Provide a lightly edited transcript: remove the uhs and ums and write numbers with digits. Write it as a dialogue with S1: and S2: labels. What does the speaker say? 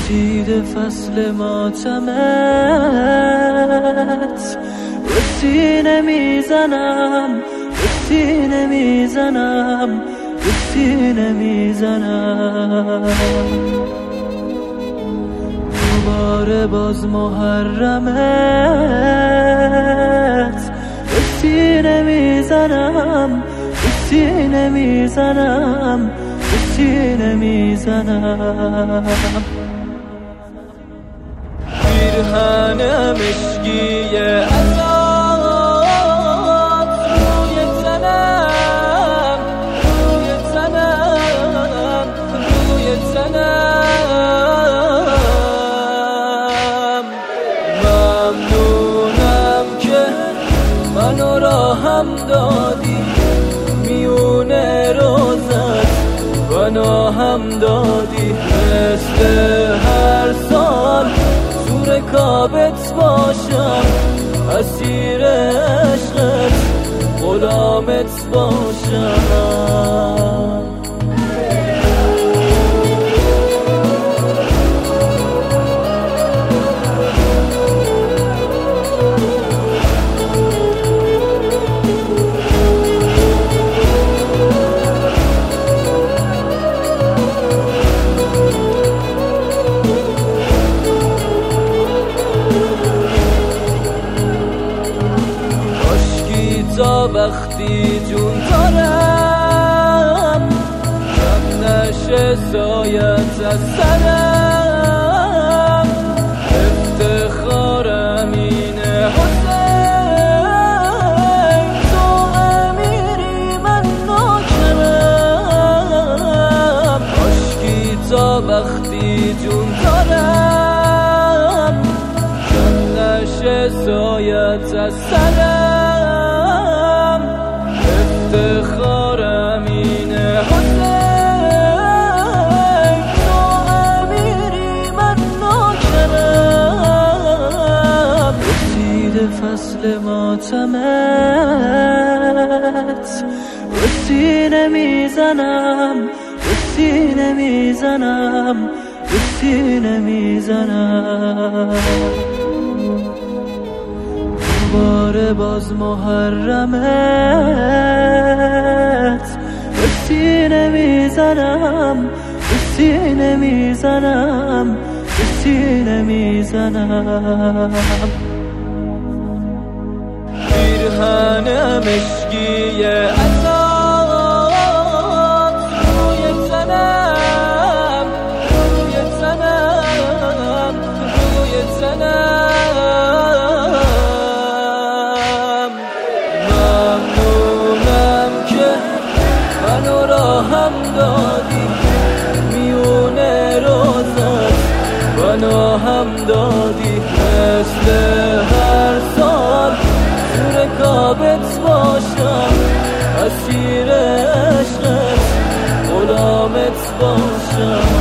S1: رسید فصل ماتمت، به سینه میزنم، به سینه میزنم، به سینه میزنم. دوباره باز محرمت، به سینه میزنم، به سینه میزنم، به سینه میزنم. پیرهن مشکی ازاد روی تنم، روی تنم، روی تنم. ممنونم که منو راهم دادی، میونه روزت پناهم دادی. مثل هر سال زور کابت باشم، اسیر عشقت غلامت باشم. تا وقتی جون دارم کم نشه سایت از سرم. افتخارم اینه حسین، تو امیری من نوکرم. عشقی تا وقتی جون دارم کم نشه سایت از سرم. افتخارم اینه حسین، تو امیری من نوکرم. رسید فصل ماتمت، به سینه میزنم، به سینه میزنم، به سینه میزنم. دوباره باز محرمت، به سینه میزنم، به سینه میزنم، به سینه میزنم. پیرهن مشکی ازاد روی تنم، روی تنم، روی تنم. ممنونم که منو راهم دادی، میونه روزت پناهم دادی. مثل هر سال زور کابت باشم، اسیر عشقت غلامت باشم.